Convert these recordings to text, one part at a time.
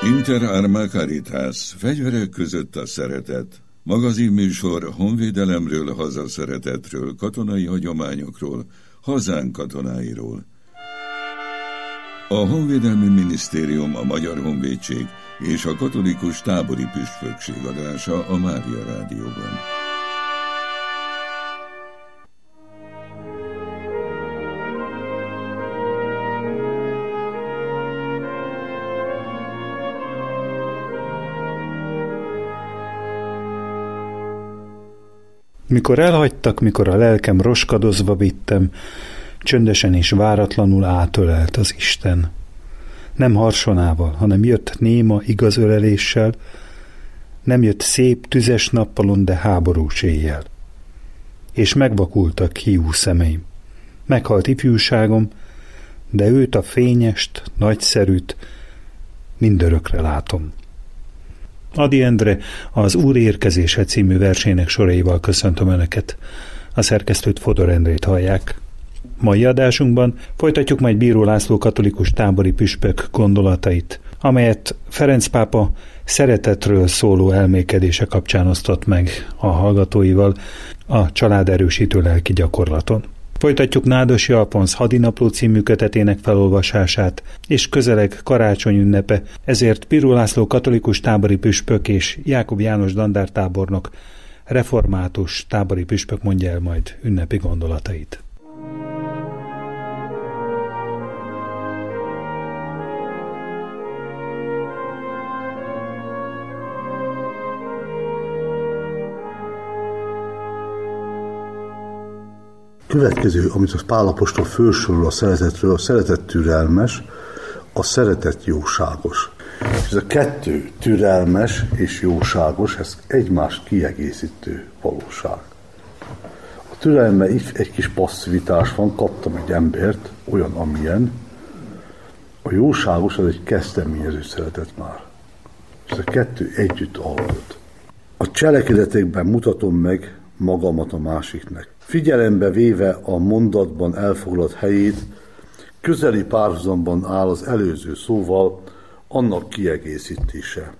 Inter Arma Caritas, fegyverek között a szeretet. Magazinműsor honvédelemről, hazaszeretetről, katonai hagyományokról, hazánk katonáiról. A Honvédelmi Minisztérium, a Magyar Honvédség és a Katolikus Tábori Püspökség adása a Mária Rádióban. Mikor elhagytak, mikor a lelkem roskadozva vittem, csöndesen és váratlanul átölelt az Isten. Nem harsonával, hanem jött néma igazöleléssel, nem jött szép, tüzes nappalon, de háborús éjjel. És megvakultak hiú szemeim. Meghalt ifjúságom, de őt a fényest, nagyszerűt mindörökre látom. Ady Endre az Úr érkezése című versének soraival köszöntöm Önöket. A szerkesztőt Fodor Endrét hallják. Mai adásunkban folytatjuk majd Bíró László katolikus tábori püspök gondolatait, amelyet Ferenc pápa szeretetről szóló elmékedése kapcsán osztott meg a hallgatóival a családerősítő lelki gyakorlaton. Folytatjuk Nádosi Alfonz Hadinapló című kötetének felolvasását, és közeleg karácsony ünnepe, ezért Bíró László katolikus tábori püspök és Jákob János dandártábornok református tábori püspök mondja el majd ünnepi gondolatait. Következő, amit a Pál apostol felsorol a szeretetről, a szeretet türelmes, a szeretet jóságos. És ez a kettő, türelmes és jóságos, ez egymást kiegészítő valóság. A türelemben egy kis passzivitás van, kaptam egy embert, olyan, amilyen. A jóságos az egy kezdeményező szeretet már. És ez a kettő együtt alkot. A cselekedetekben mutatom meg magamat a másiknak. Figyelembe véve a mondatban elfoglalt helyét, közeli párhuzamban áll az előző szóval annak kiegészítése.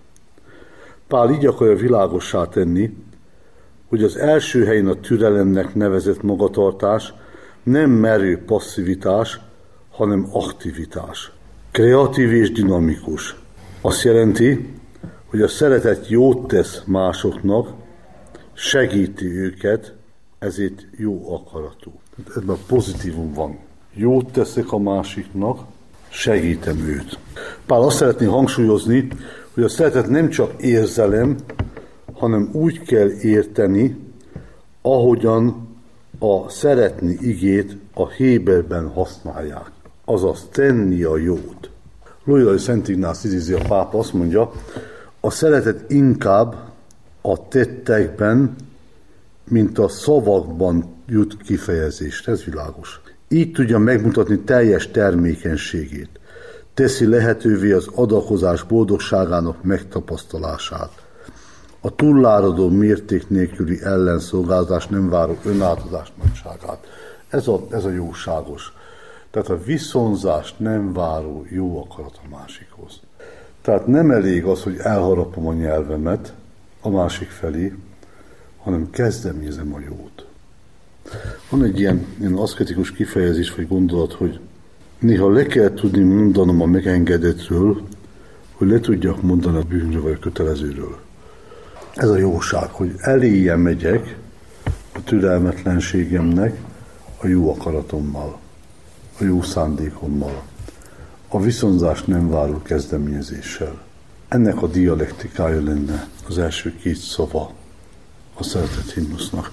Pál így akarja világossá tenni, hogy az első helyen a türelemnek nevezett magatartás nem merő passzivitás, hanem aktivitás. Kreatív és dinamikus. Azt jelenti, hogy a szeretet jót tesz másoknak, segíti őket, ezért jó akaratú. Ebben a pozitívum van. Jót teszek a másiknak, segítem őt. Pál azt szeretné hangsúlyozni, hogy a szeretet nem csak érzelem, hanem úgy kell érteni, ahogyan a szeretni igét a Héberben használják. Azaz tenni a jót. Loyolai Szent Ignác idézi a pápa, azt mondja, a szeretet inkább a tettekben, mint a szavakban jut kifejezést. Ez világos. Így tudja megmutatni teljes termékenységét. Teszi lehetővé az adakozás boldogságának megtapasztalását. A túláradó mérték nélküli ellenszolgáltatás nem váró önátadás nagyságát. Ez a jóságos. Tehát a viszonzást nem váró jó akarat a másikhoz. Tehát nem elég az, hogy elharapom a nyelvemet a másik felé, hanem kezdeményezem a jót. Van egy ilyen aszketikus kifejezés vagy gondolat, hogy néha le kell tudni mondanom a megengedettről, hogy le tudjak mondani a bűnről vagy a kötelezőről. Ez a jóság, hogy eléje megyek a türelmetlenségemnek a jó akaratommal, a jó szándékommal, a viszonzást nem váró kezdeményezéssel. Ennek a dialektikája lenne az első két szava a szeretet himnusznak.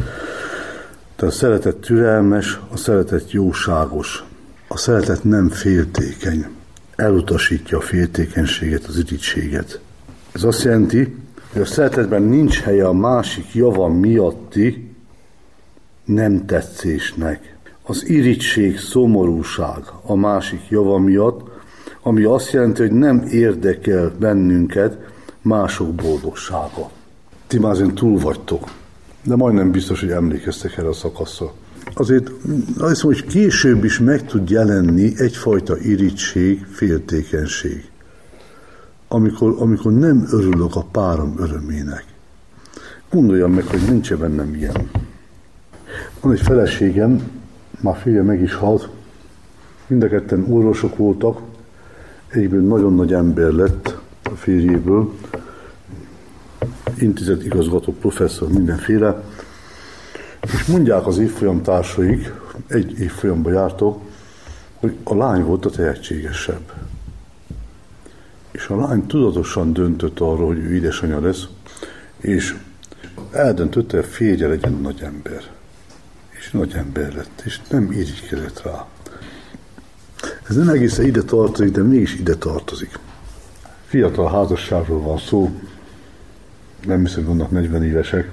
Tehát a szeretet türelmes, a szeretet jóságos, a szeretet nem féltékeny, elutasítja a féltékenységet, az irítséget. Ez azt jelenti, hogy a szeretetben nincs helye a másik java miatti nem tetszésnek. Az irítség, szomorúság a másik java miatt, ami azt jelenti, hogy nem érdekel bennünket mások boldogsága. Ti már ezen túl vagytok, de majdnem biztos, hogy emlékeztek erre a szakaszra. Azért azt hiszem, hogy később is meg tud jelenni egyfajta irigység, féltékenység. amikor nem örülök a párom örömének. Gondoljam meg, hogy nincs bennem ilyen. Van egy feleségem, már férje meg is halt, mind a ketten orvosok voltak, egyből nagyon nagy ember lett a férjéből, intézet igazgató, professzor, mindenféle, és mondják az évfolyam társaik, egy évfolyamba jártok, hogy a lány volt a tehetségesebb. És a lány tudatosan döntött arról, hogy ő édesanyja lesz, és eldöntötte, hogy a férje legyen nagy ember. És nagy ember lett, és nem irigykedett rá. Ez nem egészen ide tartozik, de mégis ide tartozik. Fiatal házasságról van szó, nem hiszem, hogy vannak 40 évesek,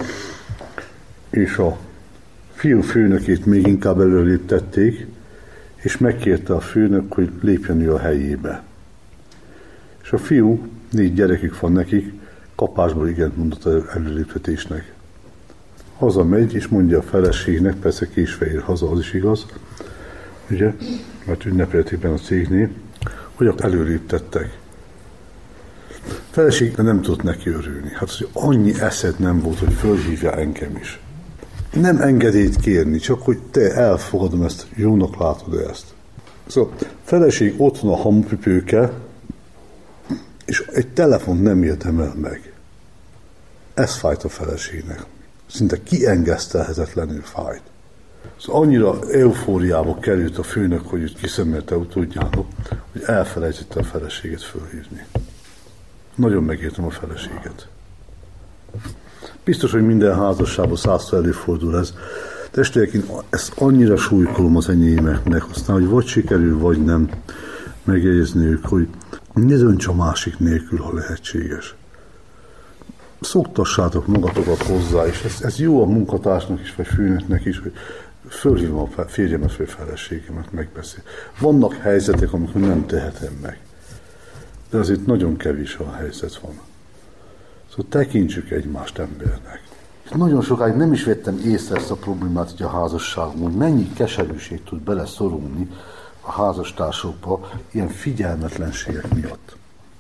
és a fiú főnökét még inkább előléptették, és megkérte a főnök, hogy lépjen ő a helyébe. És a fiú, 4 gyerekük van nekik, kapásból igent mondott az előléptetésnek. Hazamegy, és mondja a feleségnek, persze késve ér haza, az is igaz, ugye, mert ünnepelték benne a cégnél, hogy előléptettek. A feleség nem tudott neki örülni. Hát, hogy annyi eszed nem volt, hogy fölhívja engem is. Nem engedélyt kérni, csak hogy te elfogadom ezt, jónak látod ezt. Szóval a feleség ott van a hamupipőke, és egy telefont nem értem el meg. Ez fájt a feleségnek. Szinte kiengesztelhetetlenül fájt. Szóval annyira eufóriába került a főnök, hogy őt kiszemelte utódjának, hogy elfelejtette a feleséget fölhívni. Nagyon megértem a feleséget. Biztos, hogy minden házasságban 100-szor előfordul ez. Testvérek, én ezt annyira súlykolom az enyémeknek, aztán, hogy vagy sikerül, vagy nem megjegyezni ők, hogy ne dönts a másik nélkül, ha lehetséges. Szoktassátok magatokat hozzá, és ez jó a munkatársnak is, vagy főnöknek is, hogy fölhívom a férjemet, vagy feleségemet, megbeszél. Vannak helyzetek, amikor nem tehetem meg. De azért nagyon kevés a helyzet van. Szóval tekintsük egymást embernek. Nagyon sokáig nem is vettem észre ezt a problémát így a házasságban, hogy mennyi keserűség tud beleszorulni a házastársokba ilyen figyelmetlenségek miatt.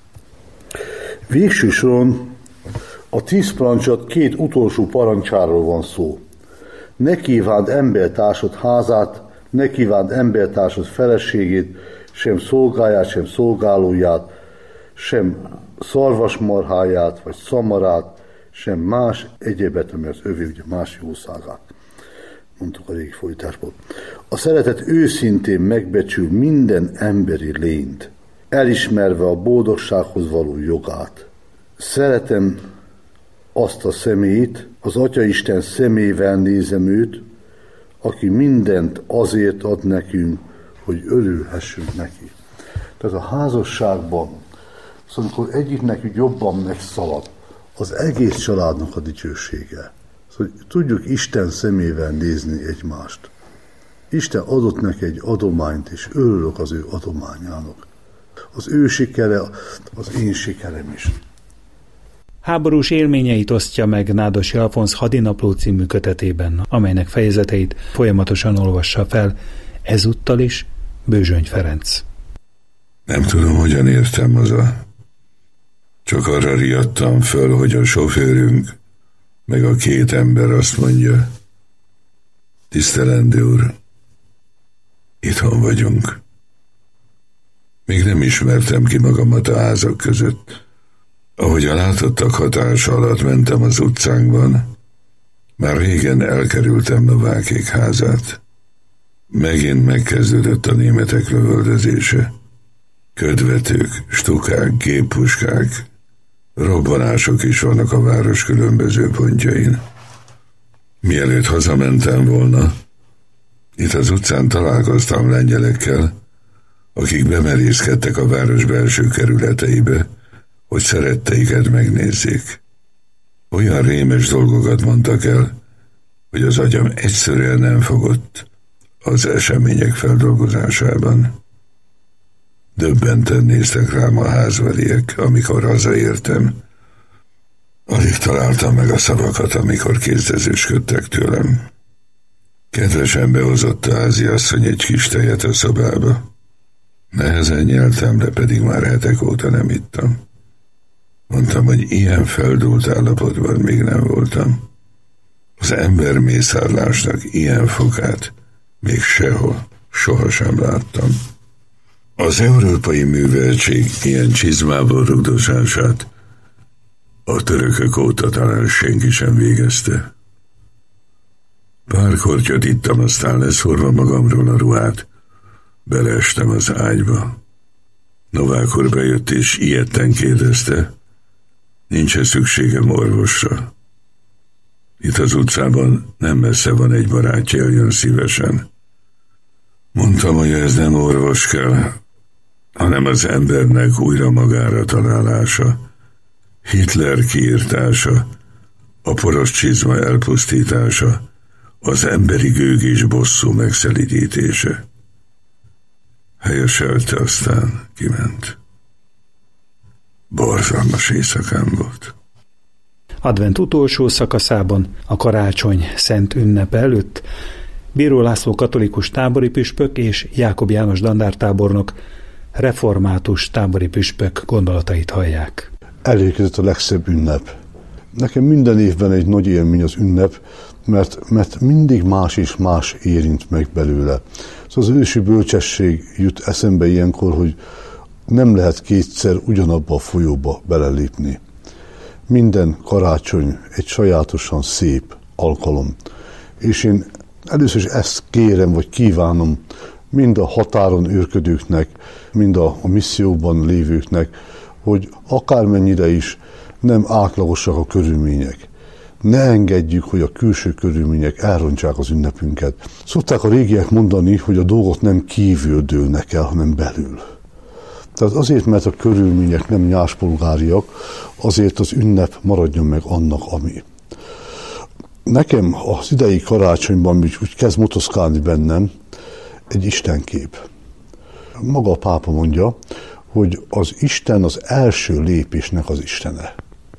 Végső soron a 10 parancsat 2 utolsó parancsáról van szó. Ne kívánd embertársad házát, ne kívánd embertársad feleségét, sem szolgáját, sem szolgálóját, sem szarvasmarháját, vagy szamarát, sem más egyébet, ami az övé, ugye más jószágát. Mondtuk a régi fordításból. A szeretet őszintén megbecsül minden emberi lényt, elismerve a boldogsághoz való jogát. Szeretem azt a személyt, az Atyaisten szemével nézem őt, aki mindent azért ad nekünk, hogy örülhessünk neki. Tehát a házasságban, szóval amikor egyiknek jobban megszalad, az egész családnak a dicsősége. Szóval tudjuk Isten szemével nézni egymást. Isten adott neki egy adományt, és örülök az ő adományának. Az ő sikere, az én sikerem is. Háborús élményeit osztja meg Nádosi Alfonz Hadinapló című kötetében, amelynek fejezeteit folyamatosan olvassa fel, ezúttal is Bőzsöny Ferenc. Nem tudom, hogyan értem haza. Csak arra riadtam föl, hogy a sofőrünk, meg a 2 ember azt mondja: tisztelendő úr, itthon vagyunk. Még nem ismertem ki magamat a házak között. Ahogy a látottak hatása alatt mentem az utcánkban, már régen elkerültem Novákék házát. Megint megkezdődött a németek lövöldözése. Ködvetők, stukák, géppuskák, robbanások is vannak a város különböző pontjain. Mielőtt hazamentem volna, itt az utcán találkoztam lengyelekkel, akik bemerészkedtek a város belső kerületeibe, hogy szeretteiket megnézzék. Olyan rémes dolgokat mondtak el, hogy az agyam egyszerűen nem fogott az események feldolgozásában. Döbbenten néztek rám a házveriek, amikor hazaértem. Alig találtam meg a szavakat, amikor kérdezősködtek tőlem. Kedvesen behozott a háziasszony egy kis tejet a szobába. Nehezen nyeltem, de pedig már hetek óta nem ittam. Mondtam, hogy ilyen feldúlt állapotban még nem voltam. Az embermészárlásnak ilyen fokát még sehol, sohasem láttam. Az európai műveltség ilyen csizmából rugdosását a törökök óta talán senki sem végezte. Pár kortyot ittam, aztán leszorva magamról a ruhát, beleestem az ágyba. Novák úr bejött és ijedten kérdezte, nincs-e szükségem orvosra. Itt az utcában nem messze van egy barátja, jön szívesen. Mondtam, hogy ez nem orvos kell, hanem az embernek újra magára találása, Hitler kiirtása, a poros csizma elpusztítása, az emberi gőgés bosszú megszelidítése. Helyeselte, aztán kiment. Borzalmas éjszakám volt. Advent utolsó szakaszában, a karácsony szent ünnepe előtt Bíró László katolikus tábori püspök és Jákob János dandártábornok református tábori püspök gondolatait hallják. Elérkezett a legszebb ünnep. Nekem minden évben egy nagy élmény az ünnep, mert mindig más és más érint meg belőle. Szóval az ősi bölcsesség jut eszembe ilyenkor, hogy nem lehet kétszer ugyanabba a folyóba belelépni. Minden karácsony egy sajátosan szép alkalom. És én először is ezt kérem, vagy kívánom mind a határon őrködőknek, mind a misszióban lévőknek, hogy akármennyire is nem átlagosak a körülmények. Ne engedjük, hogy a külső körülmények elrontsák az ünnepünket. Szokták a régiek mondani, hogy a dolgok nem kívül dőlnek el, hanem belül. Tehát azért, mert a körülmények nem nyáspolgáriak, azért az ünnep maradjon meg annak, ami. Nekem az idei karácsonyban úgy kezd motoszkálni bennem egy istenkép. Maga a pápa mondja, hogy az Isten az első lépésnek az Istene.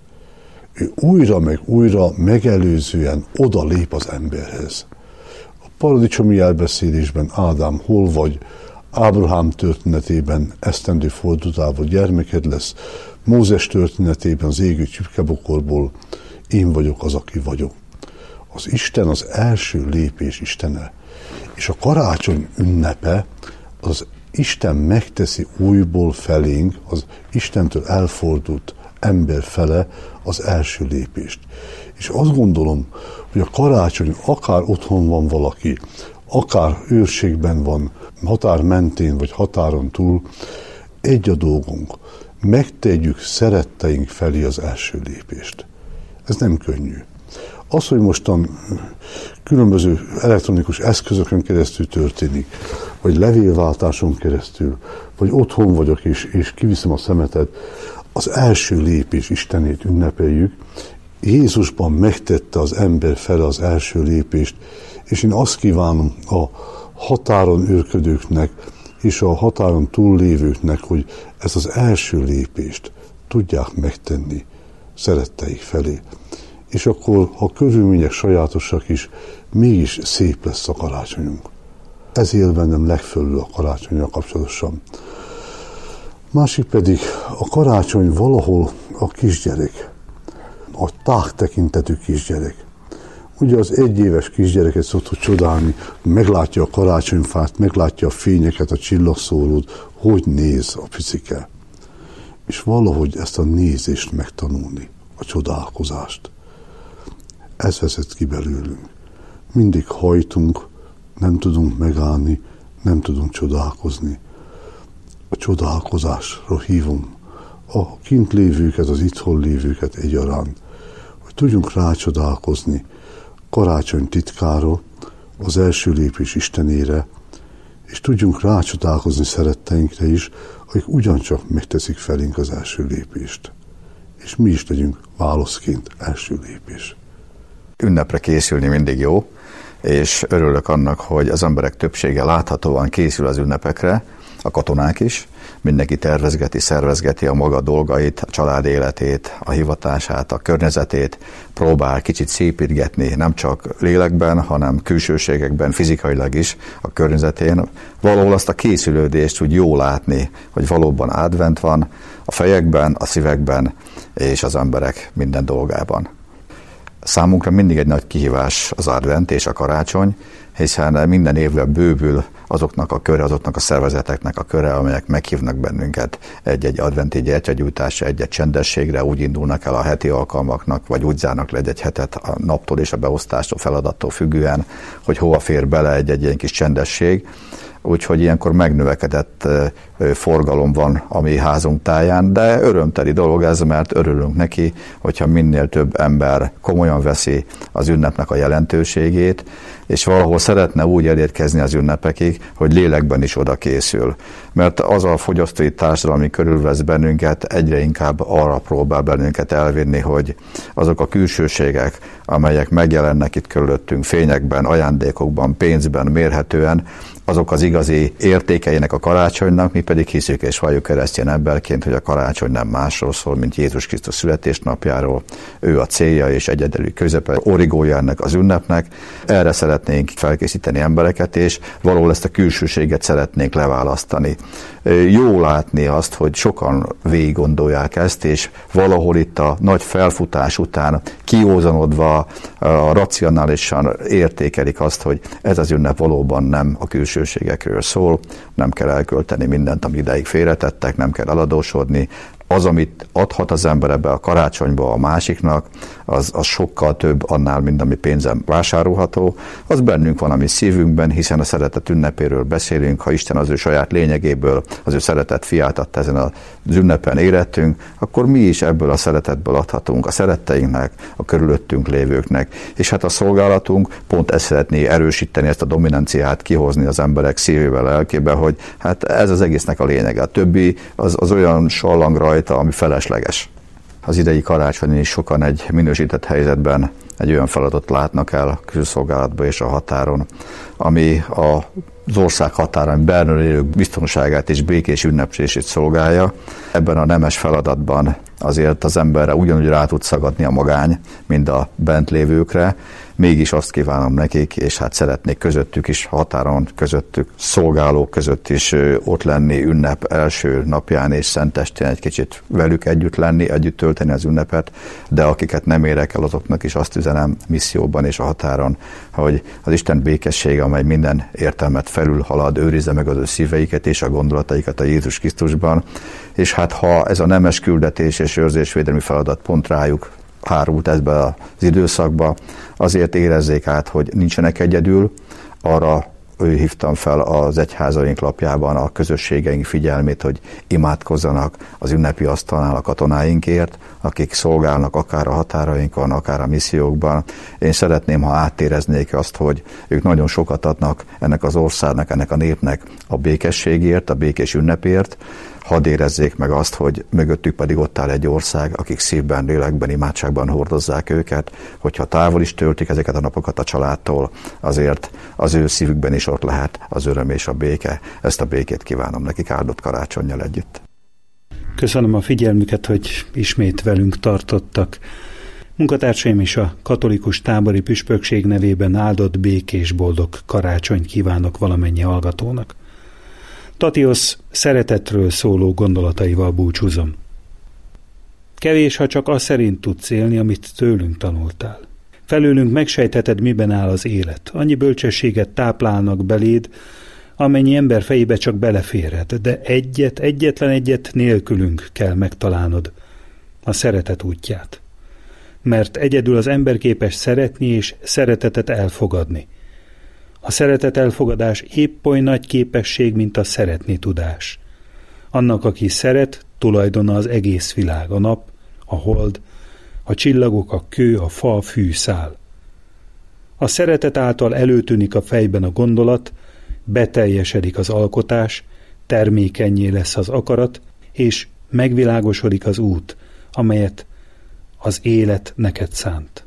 Ő újra meg újra megelőzően oda lép az emberhez. A paradicsomi elbeszélésben Ádám, hol vagy? Ábrahám történetében esztendő fordultával gyermeked lesz, Mózes történetében az égő csipkebokorból én vagyok az, aki vagyok. Az Isten az első lépés Istene, és a karácsony ünnepe az Isten megteszi újból felénk, az Istentől elfordult ember fele az első lépést. És azt gondolom, hogy a karácsony akár otthon van valaki, akár őrségben van, határ mentén vagy határon túl, egy a dolgunk, megtegyük szeretteink felé az első lépést. Ez nem könnyű. Az, hogy mostan különböző elektronikus eszközökön keresztül történik, vagy levélváltáson keresztül, vagy otthon vagyok és kiviszem a szemetet, az első lépés Istenét ünnepeljük. Jézusban megtette az ember fele az első lépést, és én azt kívánom a határon őrködőknek és a határon túllévőknek, hogy ezt az első lépést tudják megtenni szeretteik felé. És akkor, ha a körülmények sajátosak is, mégis szép lesz a karácsonyunk. Ez él bennem legfölül a karácsonnyal kapcsolatosan. Másik pedig a karácsony valahol a kisgyerek, a tágtekintetű kisgyerek. Ugye az egyéves kisgyereket szoktuk csodálni, meglátja a karácsonyfát, meglátja a fényeket, a csillagszórót, hogy néz a picike. És valahogy ezt a nézést megtanulni, a csodálkozást. Ez vezet ki belőlünk. Mindig hajtunk, nem tudunk megállni, nem tudunk csodálkozni. A csodálkozásra hívom a kint lévőket, az itthon lévőket egyaránt, hogy tudjunk rácsodálkozni karácsony titkára, az első lépés Istenére, és tudjunk rácsodálkozni szeretteinkre is, akik ugyancsak megteszik felénk az első lépést. És mi is legyünk válaszként első lépés. Ünnepre készülni mindig jó, és örülök annak, hogy az emberek többsége láthatóan készül az ünnepekre, a katonák is, mindenki tervezgeti, szervezgeti a maga dolgait, a család életét, a hivatását, a környezetét, próbál kicsit szépítgetni, nem csak lélekben, hanem külsőségekben, fizikailag is a környezetén. Valahol azt a készülődést úgy jó látni, hogy valóban advent van a fejekben, a szívekben és az emberek minden dolgában. Számunkra mindig egy nagy kihívás az advent és a karácsony, hiszen minden évben bővül azoknak a köre, azoknak a szervezeteknek a köre, amelyek meghívnak bennünket egy-egy adventi gyertyagyújtásra, egy-egy csendességre, úgy indulnak el a heti alkalmaknak, vagy úgy zárnak le egy hetet a naptól és a beosztástól, feladattól függően, hogy hova fér bele egy-egy ilyen kis csendesség. Úgyhogy ilyenkor megnövekedett forgalom van a mi házunk táján, de örömteli dolog ez, mert örülünk neki, hogyha minél több ember komolyan veszi az ünnepnek a jelentőségét, és valahol szeretne úgy elérkezni az ünnepekig, hogy lélekben is oda készül. Mert az a fogyasztói társadalom, ami körülvesz bennünket, egyre inkább arra próbál bennünket elvinni, hogy azok a külsőségek, amelyek megjelennek itt körülöttünk fényekben, ajándékokban, pénzben, mérhetően, azok az igazi értékeinek a karácsonynak, mi pedig hiszük és valljuk keresztény emberként, hogy a karácsony nem másról szól, mint Jézus Krisztus születésnapjáról. Ő a célja és egyedüli közepe, origója ennek az ünnepnek. Erre szeretnénk felkészíteni embereket, és valahol ezt a külsőséget szeretnénk leválasztani. Jó látni azt, hogy sokan végig gondolják ezt, és valahol itt a nagy felfutás után kiózanodva, racionálisan értékelik azt, hogy ez az ünnep valóban nem a külsőségekről szól, nem kell elkölteni mindent, amit ideig félretettek, nem kell eladósodni. Az, amit adhat az ember ebbe a karácsonyba a másiknak, az sokkal több annál, mint ami pénzen vásárolható. Az bennünk van a mi szívünkben, hiszen a szeretet ünnepéről beszélünk, ha Isten az ő saját lényegéből, az ő szeretet fiát adta ezen az ünnepen érettünk, akkor mi is ebből a szeretetből adhatunk a szeretteinknek, a körülöttünk lévőknek. És hát a szolgálatunk pont ezt szeretné erősíteni, ezt a dominanciát kihozni az emberek szívével, lelkébe, hogy hát ez az egésznek a lényege. A többi az olyan sallang rajta, ami felesleges. Az idei karácsonyon is sokan egy minősített helyzetben egy olyan feladatot látnak el a külszolgálatban és a határon, ami az ország határán belül élők biztonságát és békés ünneplését szolgálja. Ebben a nemes feladatban azért az emberre ugyanúgy rá tud szagadni a magány, mint a bent lévőkre, mégis azt kívánom nekik, és hát szeretnék közöttük is, határon közöttük, szolgálók között is ott lenni ünnep első napján és szentestén egy kicsit velük együtt lenni, együtt tölteni az ünnepet, de akiket nem érek el, azoknak is azt üzenem misszióban és a határon, hogy az Isten békessége, amely minden értelmet felülhalad, őrizze meg az ő szíveiket és a gondolataikat a Jézus Krisztusban, és hát ha ez a nemes küldetés és őrzésvédelmi feladat pont rájuk hárult ebbe az időszakba, azért érezzék át, hogy nincsenek egyedül. Arra hívtam fel az egyházaink lapjában a közösségeink figyelmét, hogy imádkozzanak az ünnepi asztalnál a katonáinkért, akik szolgálnak akár a határainkon, akár a missziókban. Én szeretném, ha áttéreznék azt, hogy ők nagyon sokat adnak ennek az országnak, ennek a népnek a békességért, a békés ünnepért. Hadd érezzék meg azt, hogy mögöttük pedig ott áll egy ország, akik szívben, lélekben, imádságban hordozzák őket, hogyha távol is töltik ezeket a napokat a családtól, azért az ő szívükben is ott lehet az öröm és a béke. Ezt a békét kívánom nekik áldott karácsonnyal együtt. Köszönöm a figyelmüket, hogy ismét velünk tartottak. Munkatársaim is a katolikus tábori püspökség nevében áldott, békés, boldog karácsonyt kívánok valamennyi hallgatónak. Tatiosz szeretetről szóló gondolataival búcsúzom. Kevés, ha csak az szerint tudsz élni, amit tőlünk tanultál. Felőlünk megsejtheted, miben áll az élet. Annyi bölcsességet táplálnak beléd, amennyi ember fejébe csak beleférhet, de egyetlen egyet nélkülünk kell megtalálnod, a szeretet útját. Mert egyedül az ember képes szeretni és szeretetet elfogadni. A szeretet elfogadás épp oly nagy képesség, mint a szeretni tudás. Annak, aki szeret, tulajdona az egész világ, a nap, a hold, a csillagok, a kő, a fa, a fűszál. A szeretet által előtűnik a fejben a gondolat, beteljesedik az alkotás, termékennyé lesz az akarat, és megvilágosodik az út, amelyet az élet neked szánt.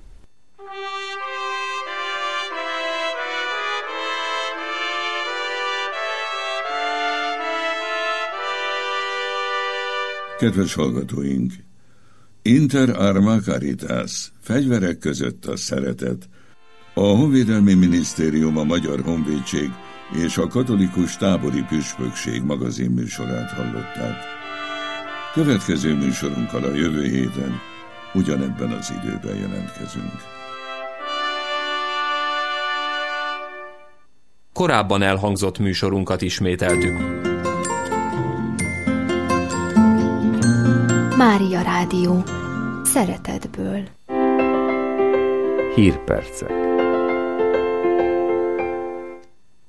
Kedves hallgatóink! Inter arma caritas, fegyverek között a szeretet. A Honvédelmi Minisztérium, a Magyar Honvédség és a Katolikus Tábori Püspökség magazinműsorát hallották. Következő műsorunkkal a jövő héten ugyanebben az időben jelentkezünk. Korábban elhangzott műsorunkat ismételtük. Mária Rádió. Szeretetből. Hírpercek.